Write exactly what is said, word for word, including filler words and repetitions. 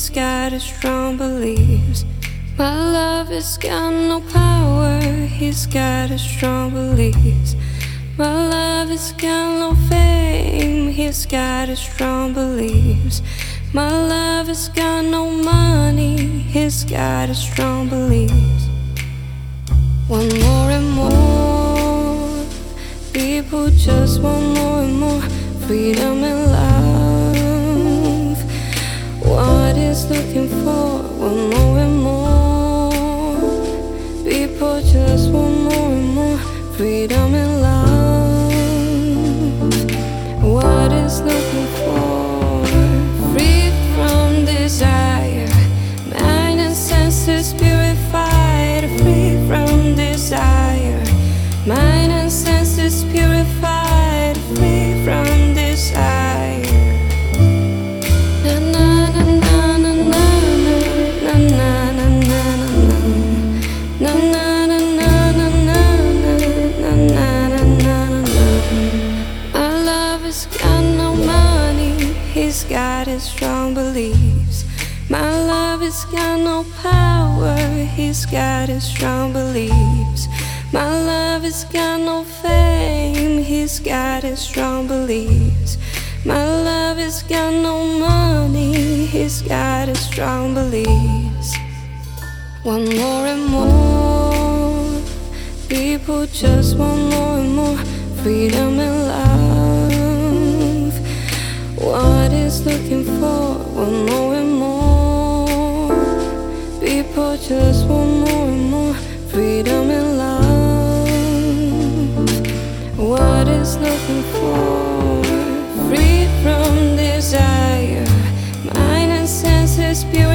he's got his strong beliefs. My love has got no power, he's got his strong beliefs. My love has got no fame, he's got his strong beliefs. My love has got no money, he's got his strong beliefs. Want more and more, people just want more and more freedom and love. What is looking for? Want more and more, people just want more and more freedom and love. What is looking for? Free from desire, mind and senses purified. Free from desire, mind and senses purified. Free from desire. Na na na na na na na na na na na na. My love has got no money, he's got his strong beliefs. My love has got no power, he's got his strong beliefs. My love has got no fame, he's got his strong beliefs. My love has got no money, he's got his strong beliefs. Want more and more, people just want more and more freedom and love. What is looking for? Want more and more, people just want more and more freedom and love. What is looking for? Free from desire, mind and senses pure.